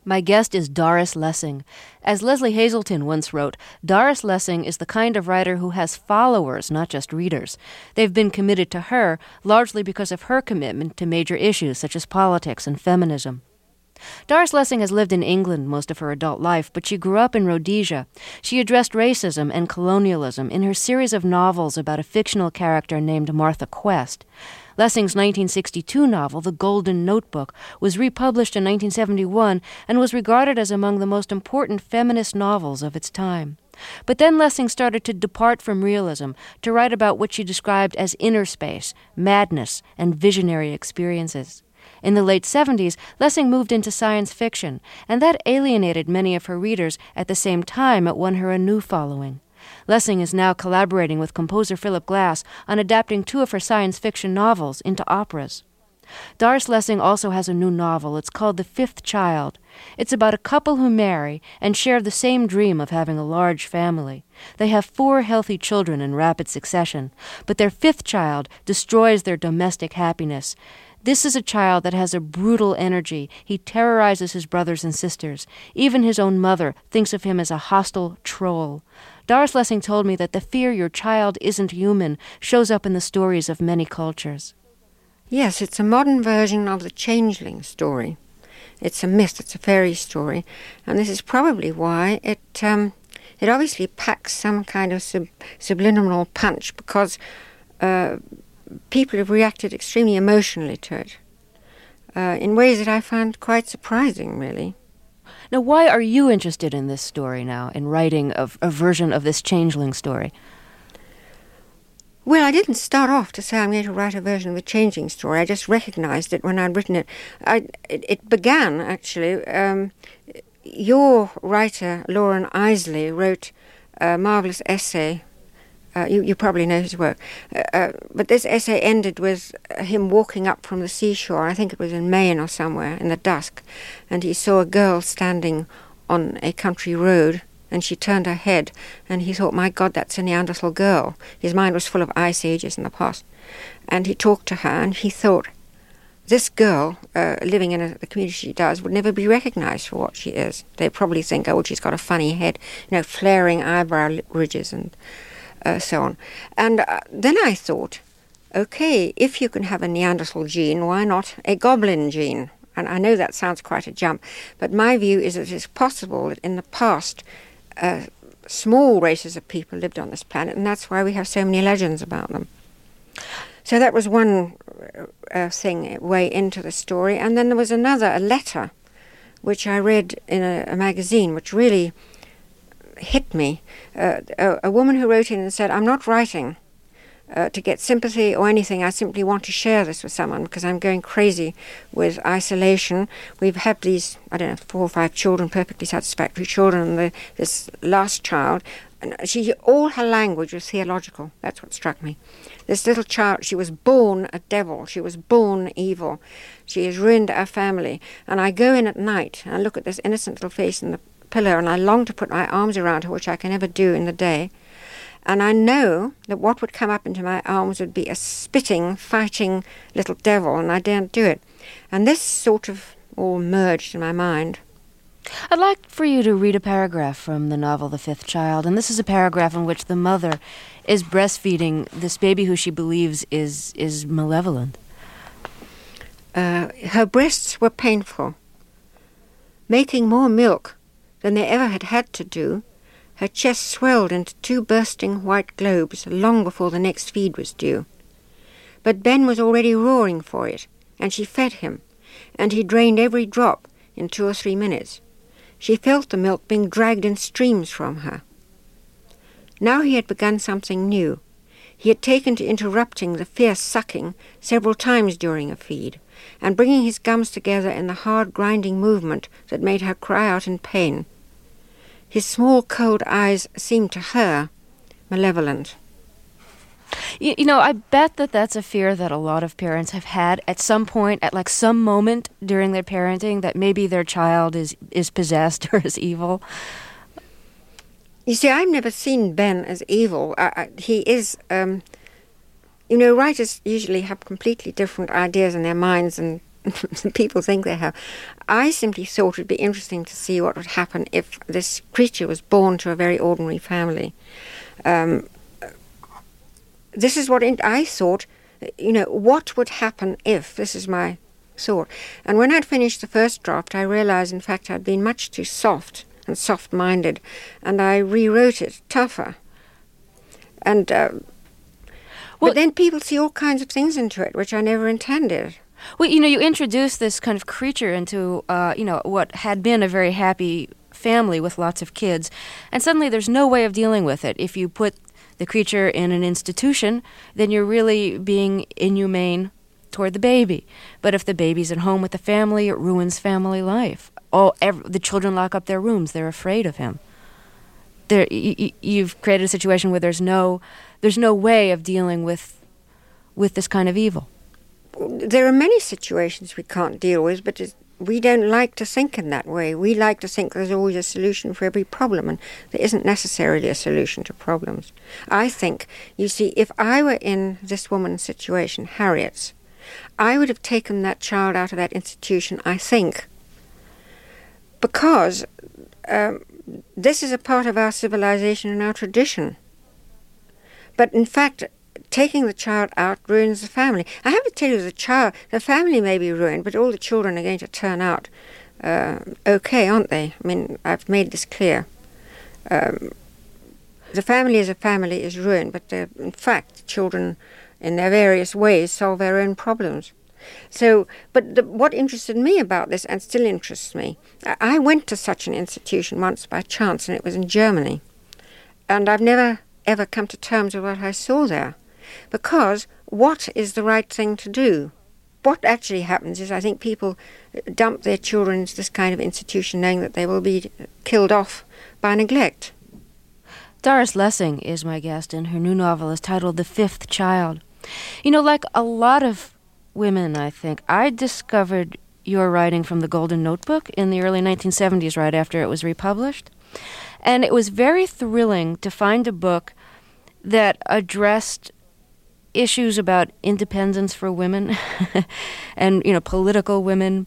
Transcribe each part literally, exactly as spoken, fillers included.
My guest is Doris Lessing. As Leslie Hazelton once wrote, Doris Lessing is the kind of writer who has followers, not just readers. They've been committed to her, largely because of her commitment to major issues such as politics and feminism. Doris Lessing has lived in England most of her adult life, but she grew up in Rhodesia. She addressed racism and colonialism in her series of novels about a fictional character named Martha Quest. Lessing's nineteen sixty-two novel, The Golden Notebook, was republished in nineteen seventy-one and was regarded as among the most important feminist novels of its time. But then Lessing started to depart from realism, to write about what she described as inner space, madness, and visionary experiences. In the late seventies, Lessing moved into science fiction, and that alienated many of her readers. At the same time, it won her a new following. Lessing is now collaborating with composer Philip Glass on adapting two of her science fiction novels into operas. Doris Lessing also has a new novel. It's called The Fifth Child. It's about a couple who marry and share the same dream of having a large family. They have four healthy children in rapid succession, but their fifth child destroys their domestic happiness. This is a child that has a brutal energy. He terrorizes his brothers and sisters. Even his own mother thinks of him as a hostile troll. Doris Lessing told me that the fear your child isn't human shows up in the stories of many cultures. Yes, it's a modern version of the Changeling story. It's a myth, it's a fairy story, and this is probably why it um, it obviously packs some kind of sub- subliminal punch, because uh, people have reacted extremely emotionally to it, uh, in ways that I found quite surprising, really. Now, why are you interested in this story now, in writing a, a version of this Changeling story? Well, I didn't start off to say I'm going to write a version of the Changeling story. I just recognized it when I'd written it. I, it, it began, actually, um, your writer, Lauren Isley, wrote a marvelous essay. Uh, you, you probably know his work. Uh, uh, but this essay ended with him walking up from the seashore. I think it was in Maine or somewhere, in the dusk. And he saw a girl standing on a country road, and she turned her head, and he thought, my God, that's a Neanderthal girl. His mind was full of ice ages in the past. And he talked to her, and he thought, this girl, uh, living in a, the community she does, would never be recognized for what she is. They probably think, oh, she's got a funny head, you know, flaring eyebrow ridges and Uh, so on. And uh, then I thought, okay, if you can have a Neanderthal gene, why not a goblin gene? And I know that sounds quite a jump, but my view is that it's possible that in the past, uh, small races of people lived on this planet, and that's why we have so many legends about them. So that was one uh, thing, way into the story. And then there was another, a letter, which I read in a, a magazine, which really hit me. Uh, a, a woman who wrote in and said, I'm not writing uh, to get sympathy or anything. I simply want to share this with someone because I'm going crazy with isolation. We've had these, I don't know, four or five children, perfectly satisfactory children, and the, this last child, and she, all her language was theological. That's what struck me. This little child, she was born a devil. She was born evil. She has ruined our family. And I go in at night and I look at this innocent little face in the pillow, and I long to put my arms around her, which I can never do in the day. And I know that what would come up into my arms would be a spitting, fighting little devil, and I daren't do it. And this sort of all merged in my mind. I'd like for you to read a paragraph from the novel The Fifth Child, and this is a paragraph in which the mother is breastfeeding this baby who she believes is, is malevolent. Uh, her breasts were painful, making more milk than they ever had had to do. Her chest swelled into two bursting white globes long before the next feed was due. But Ben was already roaring for it, and she fed him, and he drained every drop in two or three minutes. She felt the milk being dragged in streams from her. Now he had begun something new. He had taken to interrupting the fierce sucking several times during a feed, and bringing his gums together in the hard grinding movement that made her cry out in pain. His small, cold eyes seemed to her malevolent. You, you know, I bet that that's a fear that a lot of parents have had at some point, at like some moment during their parenting, that maybe their child is, is possessed or is evil. You see, I've never seen Ben as evil. I, I, he is, um, you know, writers usually have completely different ideas in their minds and people think they have. I simply thought it would be interesting to see what would happen if this creature was born to a very ordinary family. Um, this is what I thought, you know, what would happen if, this is my thought. And when I'd finished the first draft, I realized, in fact, I'd been much too soft and soft-minded, and I rewrote it tougher. And uh, well, but then people see all kinds of things into it, which I never intended. Well, you know, you introduced this kind of creature into, uh, you know, what had been a very happy family with lots of kids, and suddenly there's no way of dealing with it. If you put the creature in an institution, then you're really being inhumane toward the baby. But if the baby's at home with the family, it ruins family life. Oh, every, the children lock up their rooms. They're afraid of him. There, y- y- you've created a situation where there's no, there's no way of dealing with, with this kind of evil. There are many situations we can't deal with, but it's, we don't like to think in that way. We like to think there's always a solution for every problem, and there isn't necessarily a solution to problems. I think, you see, if I were in this woman's situation, Harriet's, I would have taken that child out of that institution, I think, because um, this is a part of our civilization and our tradition. But in fact, taking the child out ruins the family. I have to tell you, the child, the family may be ruined, but all the children are going to turn out uh, okay, aren't they? I mean, I've made this clear. Um, the family as a family is ruined, but in fact, children, in their various ways, solve their own problems. So, but the, what interested me about this, and still interests me, I, I went to such an institution once by chance, and it was in Germany. And I've never, ever come to terms with what I saw there. Because what is the right thing to do? What actually happens is I think people dump their children into this kind of institution knowing that they will be killed off by neglect. Doris Lessing is my guest, and her new novel is titled The Fifth Child. You know, like a lot of women, I think, I discovered your writing from the Golden Notebook in the early nineteen seventies, right after it was republished. And it was very thrilling to find a book that addressed issues about independence for women and, you know, political women.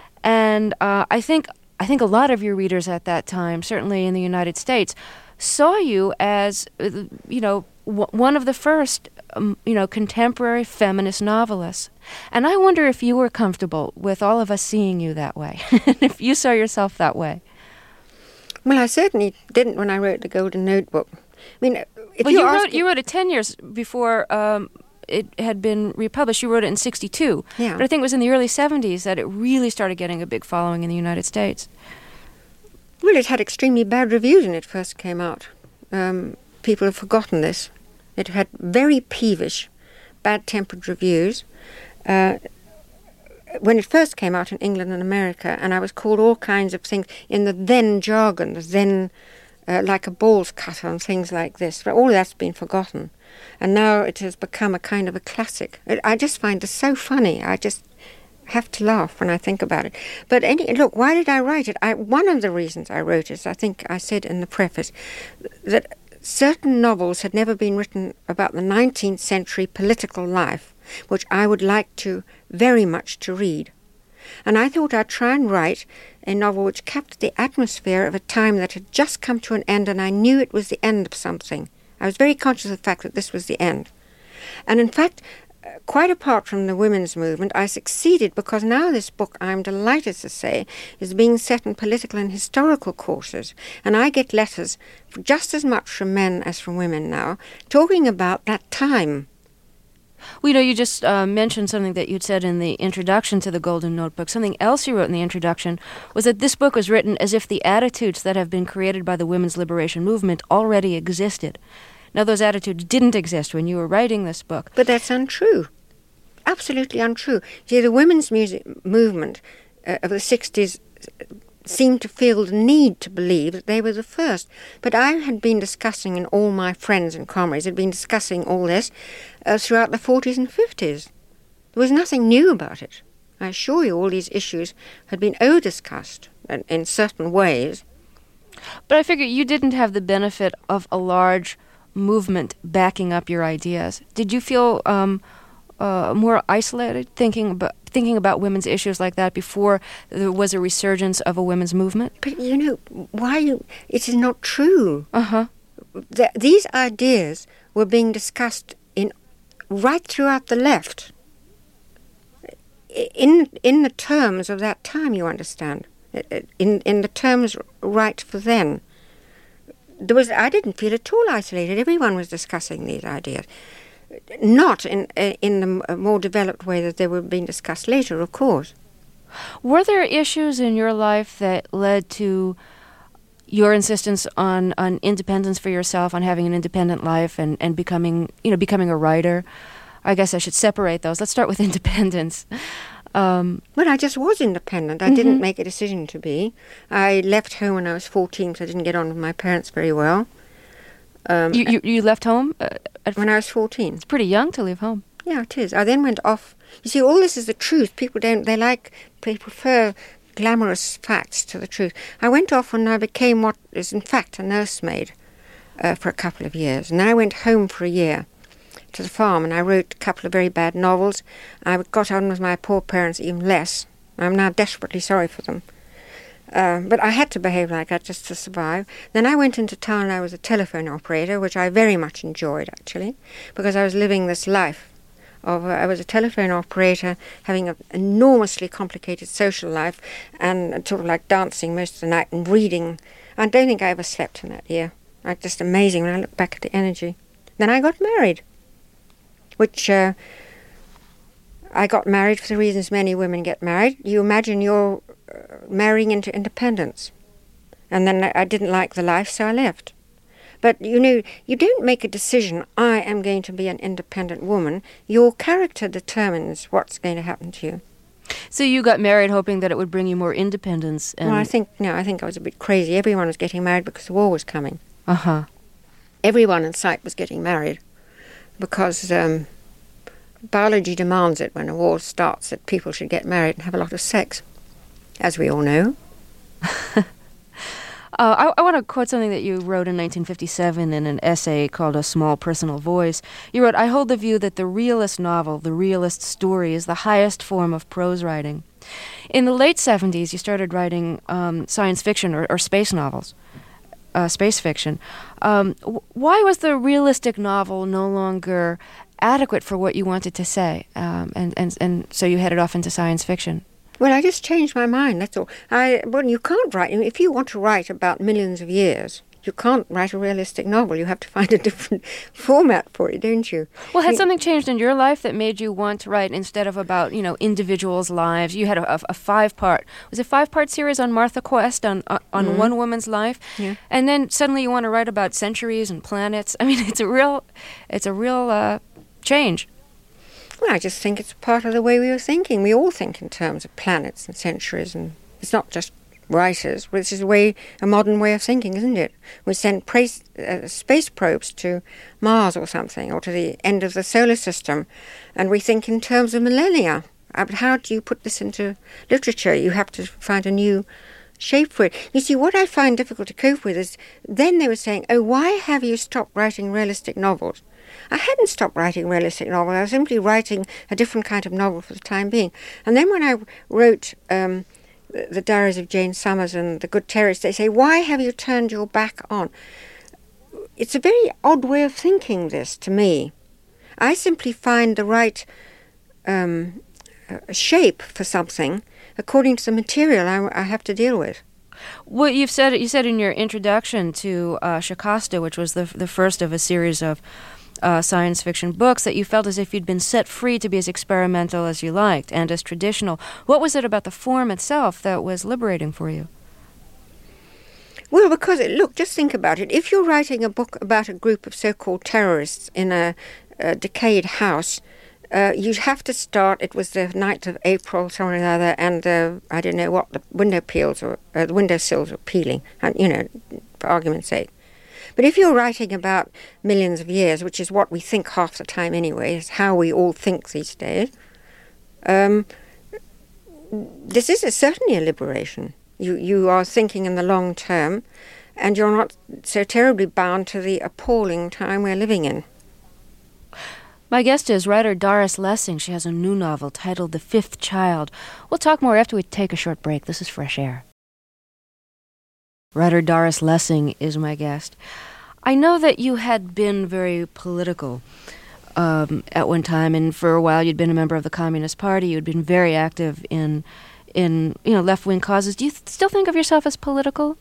And uh, I think I think a lot of your readers at that time, certainly in the United States, saw you as, you know, w- one of the first, um, you know, contemporary feminist novelists. And I wonder if you were comfortable with all of us seeing you that way, if you saw yourself that way. Well, I certainly didn't when I wrote The Golden Notebook. I mean, if well, you wrote asking... you wrote it ten years before um, it had been republished. You wrote it in sixty-two. Yeah. But I think it was in the early seventies that it really started getting a big following in the United States. Well, it had extremely bad reviews when it first came out. Um, people have forgotten this. It had very peevish, bad-tempered reviews. Uh, when it first came out in England and America, and I was called all kinds of things in the then jargon, the then... Uh, like a balls cutter and things like this. But all that's been forgotten. And now it has become a kind of a classic. It, I just find it so funny. I just have to laugh when I think about it. But any, look, why did I write it? I, one of the reasons I wrote it, I think I said in the preface, that certain novels had never been written about the nineteenth century political life, which I would like to very much to read. And I thought I'd try and write a novel which captured the atmosphere of a time that had just come to an end, and I knew it was the end of something. I was very conscious of the fact that this was the end. And in fact, quite apart from the women's movement, I succeeded because now this book, I'm delighted to say, is being set in political and historical courses. And I get letters just as much from men as from women now, talking about that time. Well, you know, you just uh, mentioned something that you'd said in the introduction to the Golden Notebook. Something else you wrote in the introduction was that this book was written as if the attitudes that have been created by the women's liberation movement already existed. Now, those attitudes didn't exist when you were writing this book. But that's untrue. Absolutely untrue. See, the women's music movement uh, of the sixties seemed to feel the need to believe that they were the first. But I had been discussing, and all my friends and comrades had been discussing all this uh, throughout the forties and fifties. There was nothing new about it. I assure you all these issues had been over-discussed in, in certain ways. But I figure you didn't have the benefit of a large movement backing up your ideas. Did you feel um, uh, more isolated thinking about thinking about women's issues like that before there was a resurgence of a women's movement? But, you know, why you, it is not true. Uh-huh. The, these ideas were being discussed in right throughout the left. In in the terms of that time, you understand. In in the terms right for then. There was I didn't feel at all isolated. Everyone was discussing these ideas. Not in in the more developed way that they were being discussed later, of course. Were there issues in your life that led to your insistence on, on independence for yourself, on having an independent life and, and becoming, you know, becoming a writer? I guess I should separate those. Let's start with independence. Um, well, I just was independent. I mm-hmm. didn't make a decision to be. I left home when I was fourteen, so I didn't get on with my parents very well. Um, you, you you left home? Uh, at when I was fourteen. It's pretty young to leave home. Yeah, it is. I then went off. You see, all this is the truth. People don't, they like, they prefer glamorous facts to the truth. I went off when I became what is in fact a nursemaid uh, for a couple of years. And then I went home for a year to the farm and I wrote a couple of very bad novels. I got on with my poor parents even less. I'm now desperately sorry for them. Uh, but I had to behave like that just to survive. Then I went into town and I was a telephone operator, which I very much enjoyed, actually, because I was living this life. Of, uh, I was a telephone operator, having an enormously complicated social life, and uh, sort of like dancing most of the night and reading. I don't think I ever slept in that year. It's just amazing when I look back at the energy. Then I got married, which uh, I got married for the reasons many women get married. You imagine you're uh, marrying into independence. And then I didn't like the life, so I left. But, you know, you don't make a decision, I am going to be an independent woman. Your character determines what's going to happen to you. So you got married hoping that it would bring you more independence? And well, I think, no, I think I was a bit crazy. Everyone was getting married because the war was coming. Uh-huh. Everyone in sight was getting married because um, biology demands it when a war starts that people should get married and have a lot of sex, as we all know. Uh, I, I want to quote something that you wrote in nineteen fifty-seven in an essay called A Small Personal Voice. You wrote, "I hold the view that the realist novel, the realist story, is the highest form of prose writing." In the late seventies, you started writing um, science fiction or, or space novels, uh, space fiction. Um, w- why was the realistic novel no longer adequate for what you wanted to say? Um, and, and, and so you headed off into science fiction. Well, I just changed my mind, that's all. I Well, you can't write, if you want to write about millions of years, you can't write a realistic novel. You have to find a different format for it, don't you? Well, had you, something changed in your life that made you want to write instead of about, you know, individuals' lives? You had a, a, a five-part, was it a five-part series on Martha Quest, on uh, on mm-hmm. one woman's life? Yeah. And then suddenly you want to write about centuries and planets. I mean, it's a real, it's a real uh, change. Well, I just think it's part of the way we were thinking. We all think in terms of planets and centuries, and it's not just writers. This is a way, a modern way of thinking, isn't it? We send praise, uh, space probes to Mars or something, or to the end of the solar system, and we think in terms of millennia. Uh, but how do you put this into literature? You have to find a new shape for it. You see, what I find difficult to cope with is then they were saying, oh, why have you stopped writing realistic novels? I hadn't stopped writing realistic novels. I was simply writing a different kind of novel for the time being. And then when I wrote um, the, the Diaries of Jane Summers and The Good Terrorist, they say, why have you turned your back on? It's a very odd way of thinking, this, to me. I simply find the right um, uh, shape for something according to the material I, I have to deal with. Well, you've said you said in your introduction to uh, Shikasta, which was the the first of a series of Uh, science fiction books, that you felt as if you'd been set free to be as experimental as you liked and as traditional. What was it about the form itself that was liberating for you? Well, because, it, look, just think about it. If you're writing a book about a group of so-called terrorists in a, a decayed house, uh, you'd have to start, it was the ninth of April, something or other, and uh, I don't know what, the window peels or uh, the window sills were peeling, and, you know, for argument's sake. But if you're writing about millions of years, which is what we think half the time anyway, is how we all think these days, um, this is a, certainly a liberation. You you are thinking in the long term, and you're not so terribly bound to the appalling time we're living in. My guest is writer Doris Lessing. She has a new novel titled The Fifth Child. We'll talk more after we take a short break. This is Fresh Air. Writer Doris Lessing is my guest. I know that you had been very political um, at one time, and for a while you'd been a member of the Communist Party. You'd been very active in, in you know, left-wing causes. Do you th- still think of yourself as political?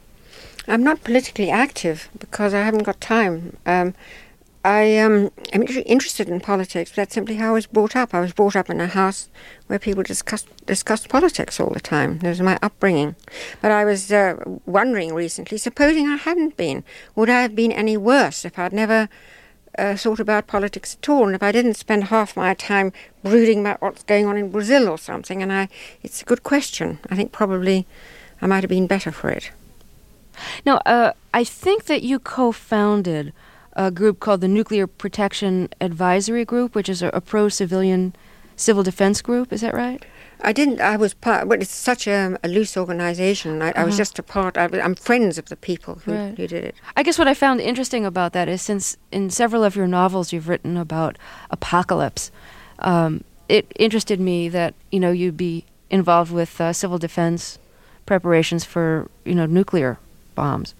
I'm not politically active because I haven't got time. Um, I um, am interested in politics, but that's simply how I was brought up. I was brought up in a house where people discussed, discussed politics all the time. That was my upbringing. But I was uh, wondering recently, supposing I hadn't been, would I have been any worse if I'd never uh, thought about politics at all, and if I didn't spend half my time brooding about what's going on in Brazil or something? And I, it's a good question. I think probably I might have been better for it. Now, uh, I think that you co-founded a group called the Nuclear Protection Advisory Group, which is a, a pro-civilian civil defense group. Is that right? I didn't. I was part. But it's such a, a loose organization. I, uh-huh. I was just a part. I, I'm friends of the people who, right. who did it. I guess what I found interesting about that is, since in several of your novels you've written about apocalypse, um, it interested me that you know you'd be involved with uh, civil defense preparations for you know nuclear bombs.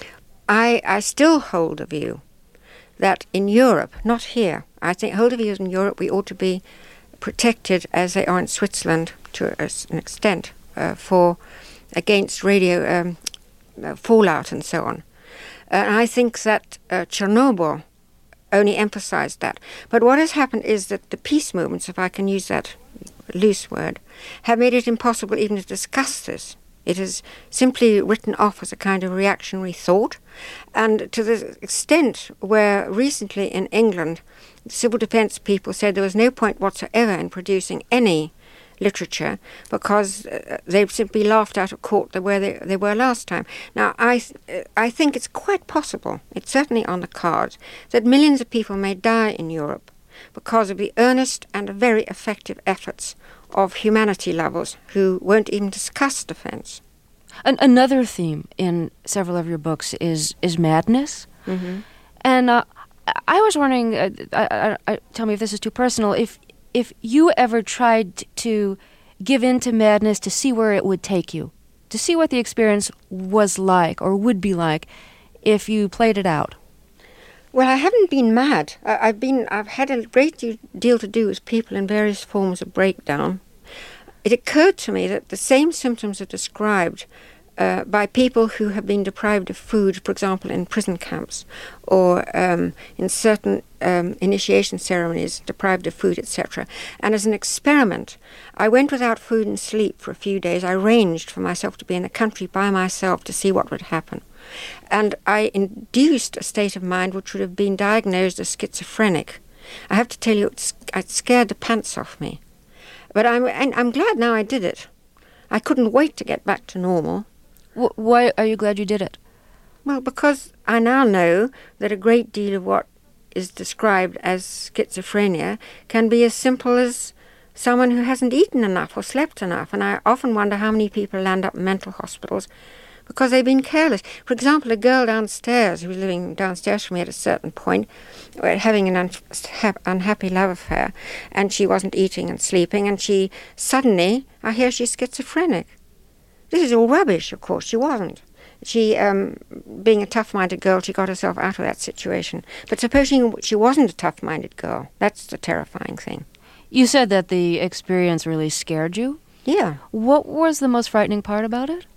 I I still hold a view that in Europe, not here, I think hold a view in Europe we ought to be protected as they are in Switzerland to a, an extent uh, for against radio um, uh, fallout and so on. Uh, and I think that uh, Chernobyl only emphasized that. But what has happened is that the peace movements, if I can use that loose word, have made it impossible even to discuss this. It is simply written off as a kind of reactionary thought. And to the extent where recently in England, civil defense people said there was no point whatsoever in producing any literature because uh, they've simply laughed out of court the way they, they were last time. Now, I, th- I think it's quite possible, it's certainly on the cards, that millions of people may die in Europe because of the earnest and very effective efforts of humanity lovers who won't even discuss defense. An- another theme in several of your books is is madness. Mm-hmm. And uh, I was wondering, uh, I, I, I, tell me if this is too personal, if if you ever tried to give in to madness to see where it would take you, to see what the experience was like or would be like if you played it out. Well, I haven't been mad. I, I've been. I've had a great deal to do with people in various forms of breakdown. It occurred to me that the same symptoms are described uh, by people who have been deprived of food, for example, in prison camps, or um, in certain um, initiation ceremonies, deprived of food, et cetera. And as an experiment, I went without food and sleep for a few days. I arranged for myself to be in the country by myself to see what would happen. And I induced a state of mind which would have been diagnosed as schizophrenic. I have to tell you, it, it scared the pants off me. But I'm and I'm glad now I did it. I couldn't wait to get back to normal. W- why are you glad you did it? Well, because I now know that a great deal of what is described as schizophrenia can be as simple as someone who hasn't eaten enough or slept enough. And I often wonder how many people land up in mental hospitals because they've been careless. For example, a girl downstairs who was living downstairs from me at a certain point, having an un- unhappy love affair, and she wasn't eating and sleeping, and she suddenly, I hear she's schizophrenic. This is all rubbish, of course. She wasn't. She, um, being a tough-minded girl, she got herself out of that situation. But supposing she wasn't a tough-minded girl, that's the terrifying thing. You said that the experience really scared you? Yeah. What was the most frightening part about it?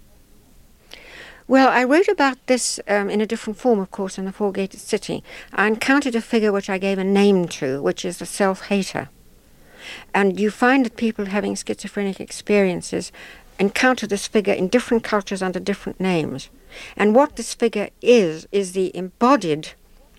Well, I wrote about this um, in a different form, of course, in The Four-Gated City. I encountered a figure which I gave a name to, which is the self-hater. And you find that people having schizophrenic experiences encounter this figure in different cultures under different names. And what this figure is, is the embodied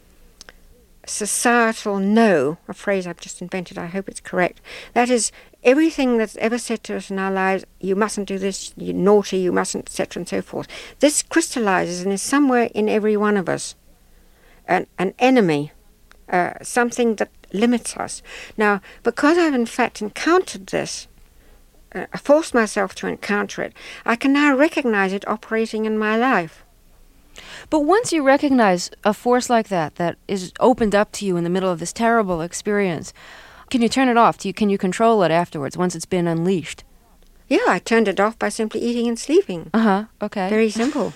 societal no, a phrase I've just invented, I hope it's correct. That is, everything that's ever said to us in our lives, you mustn't do this, you're naughty, you mustn't, et cetera, and so forth. This crystallizes and is somewhere in every one of us an, an enemy, uh, something that limits us. Now, because I've in fact encountered this, uh, I forced myself to encounter it, I can now recognize it operating in my life. But once you recognize a force like that, that is opened up to you in the middle of this terrible experience, can you turn it off? Do you, can you control it afterwards once it's been unleashed? Yeah, I turned it off by simply eating and sleeping. Uh-huh, okay. Very simple.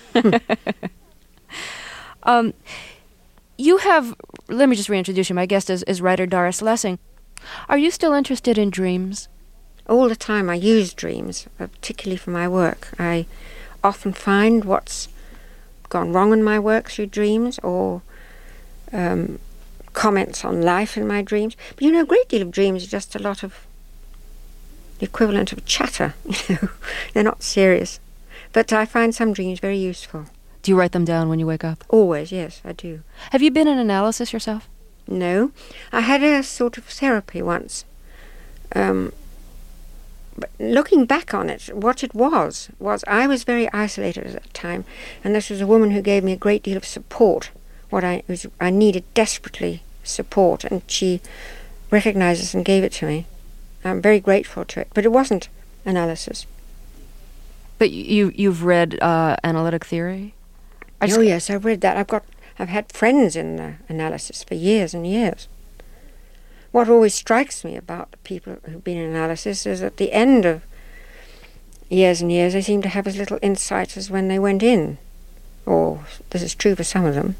um, you have, let me just reintroduce you. My guest is, is writer Doris Lessing. Are you still interested in dreams? All the time I use dreams, particularly for my work. I often find what's gone wrong in my work through dreams, or um, comments on life in my dreams. But you know, a great deal of dreams are just a lot of the equivalent of chatter. You know, they're not serious. But I find some dreams very useful. Do you write them down when you wake up? Always, yes, I do. Have you been in analysis yourself? No. I had a sort of therapy once. Um, but looking back on it, what it was, was I was very isolated at that time, and this was a woman who gave me a great deal of support. What I was, I needed desperately support, and she recognized this and gave it to me. I'm very grateful to it, but it wasn't analysis. But you, you've read uh, analytic theory? I oh yes, I've read that. I've got, I've had friends in uh, analysis for years and years. What always strikes me about the people who've been in analysis is at the end of years and years, they seem to have as little insight as when they went in. Or this is true for some of them.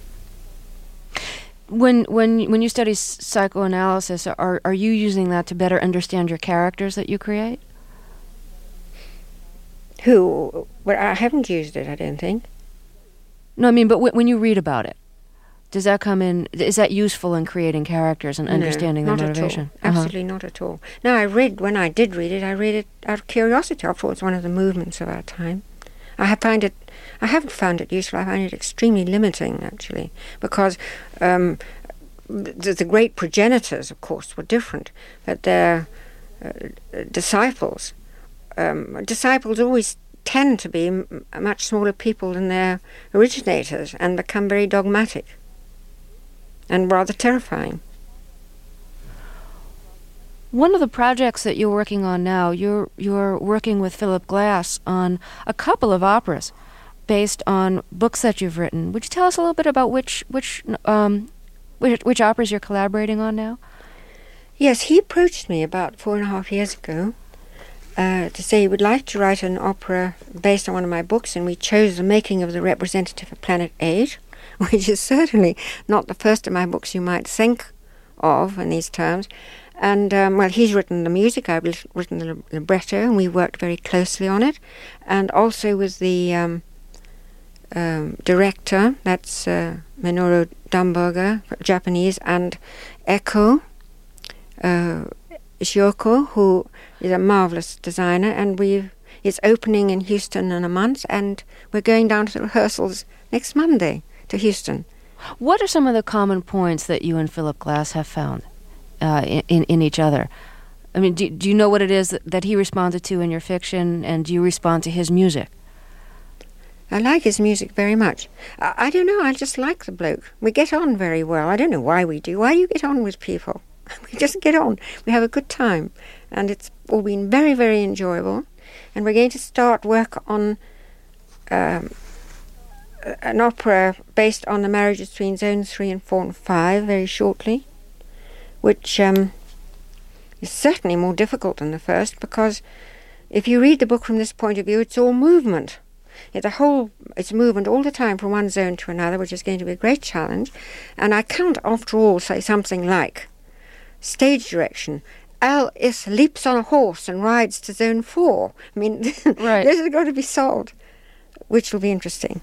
When when when you study psychoanalysis, are are you using that to better understand your characters that you create? Who? Well, I haven't used it, I don't think. No, I mean, but w- when you read about it, does that come in? Is that useful in creating characters and No, understanding their not motivation? At all. Uh-huh. Absolutely not at all. No, I read, when I did read it, I read it out of curiosity. I thought it's one of the movements of our time. I have find it, I haven't found it useful. I find it extremely limiting, actually, because um, the, the great progenitors, of course, were different, but their uh, disciples, um, disciples always tend to be m- much smaller people than their originators and become very dogmatic and rather terrifying. One of the projects that you're working on now, you're you're working with Philip Glass on a couple of operas based on books that you've written. Would you tell us a little bit about which which um, which, which operas you're collaborating on now? Yes, he approached me about four and a half years ago uh, to say he would like to write an opera based on one of my books, and we chose The Making of the Representative of Planet Age, which is certainly not the first of my books you might think of in these terms. And, um, well, he's written the music, I've li- written the libretto, and we worked very closely on it. And also with the um, um, director, that's uh, Minoru Dumburger, Japanese, and Eko uh, Shioko, who is a marvellous designer. And we've it's opening in Houston in a month, and we're going down to the rehearsals next Monday to Houston. What are some of the common points that you and Philip Glass have found uh, in, in each other? I mean, do, do you know what it is that, that he responded to in your fiction, and do you respond to his music? I like his music very much. I, I don't know, I just like the bloke. We get on very well. I don't know why we do. Why do you get on with people? We just get on. We have a good time. And it's all been very, very enjoyable. And we're going to start work on um, an opera based on the marriage between Zones three and four and five very shortly, which um, is certainly more difficult than the first, because if you read the book from this point of view, it's all movement. It's a whole, it's movement all the time from one zone to another, which is going to be a great challenge. And I can't, after all, say something like stage direction. Al Is leaps on a horse and rides to zone four. I mean, right. This has got to be solved, which will be interesting.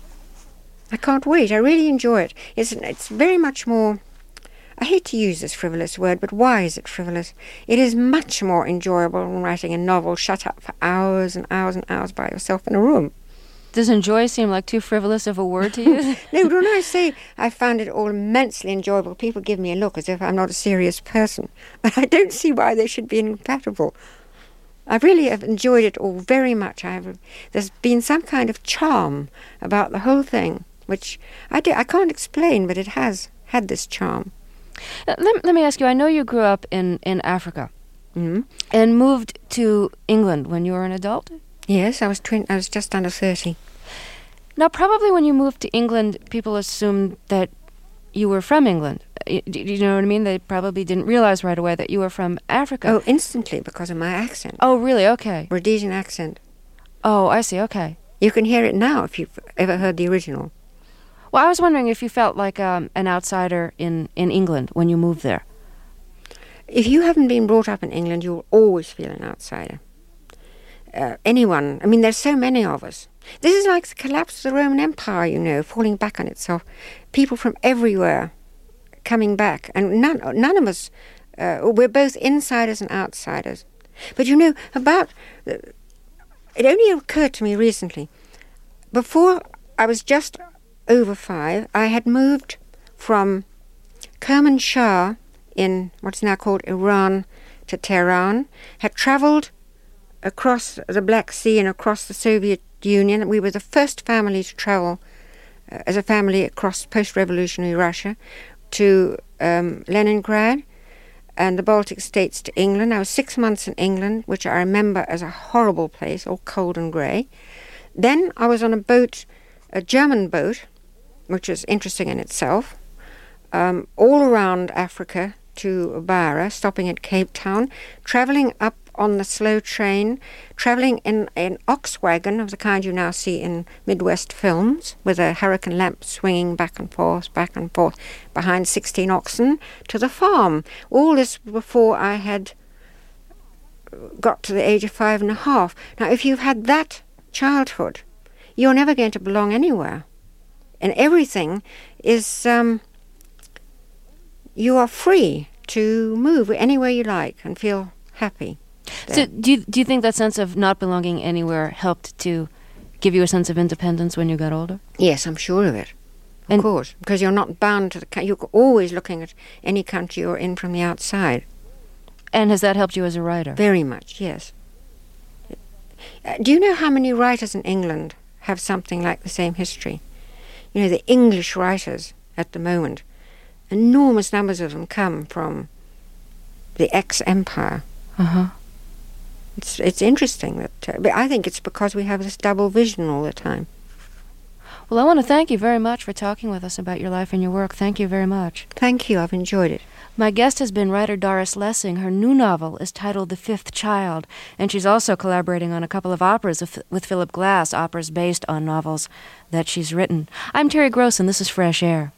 I can't wait. I really enjoy it. It's, it's very much more, I hate to use this frivolous word, but why is it frivolous? It is much more enjoyable than writing a novel shut up for hours and hours and hours by yourself in a room. Does enjoy seem like too frivolous of a word to use? No, but when I say I found it all immensely enjoyable, people give me a look as if I'm not a serious person. But I don't see why they should be incompatible. I really have enjoyed it all very much. I have, there's been some kind of charm about the whole thing, which I, do, I can't explain, but it has had this charm. Uh, let, let me ask you, I know you grew up in, in Africa Mm-hmm. and moved to England when you were an adult? Yes, I was twen- I was just under thirty. Now, probably when you moved to England, people assumed that you were from England. Y- Do you know what I mean? They probably didn't realize right away that you were from Africa. Oh, instantly, because of my accent. Oh, really? Okay. Rhodesian accent. Oh, I see. Okay. You can hear it now if you've ever heard the original. Well, I was wondering if you felt like um, an outsider in, in England when you moved there. If you haven't been brought up in England, you'll always feel an outsider. Uh, anyone, I mean, there's so many of us. This is like the collapse of the Roman Empire, you know, falling back on itself. People from everywhere coming back, and none, none of us, uh, we're both insiders and outsiders. But you know, about, uh, it only occurred to me recently, before I was just over five, I had moved from Kermanshah in what's now called Iran to Tehran, had travelled across the Black Sea and across the Soviet Union. We were the first family to travel uh, as a family across post-revolutionary Russia to um, Leningrad and the Baltic states to England. I was six months in England, which I remember as a horrible place, all cold and grey. Then I was on a boat, a German boat, which was interesting in itself, um, all around Africa to Beira, stopping at Cape Town, travelling up on the slow train, travelling in an ox wagon of the kind you now see in Midwest films, with a hurricane lamp swinging back and forth, back and forth, behind sixteen oxen, to the farm. All this before I had got to the age of five and a half. Now, if you've had that childhood, you're never going to belong anywhere. And everything is, um, you are free to move anywhere you like and feel happy. So do you, do you think that sense of not belonging anywhere helped to give you a sense of independence when you got older? Yes, I'm sure of it. Of And- course, because you're not bound to the country. You're always looking at any country you're in from the outside. And has that helped you as a writer? Very much, yes. Uh, do you know how many writers in England have something like the same history? You know, the English writers at the moment, enormous numbers of them come from the ex-empire. Uh-huh. It's it's interesting that, uh, but I think it's because we have this double vision all the time. Well, I want to thank you very much for talking with us about your life and your work. Thank you very much. Thank you, I've enjoyed it. My guest has been writer Doris Lessing. Her new novel is titled The Fifth Child, and she's also collaborating on a couple of operas with, with Philip Glass, operas based on novels that she's written. I'm Terry Gross, and this is Fresh Air.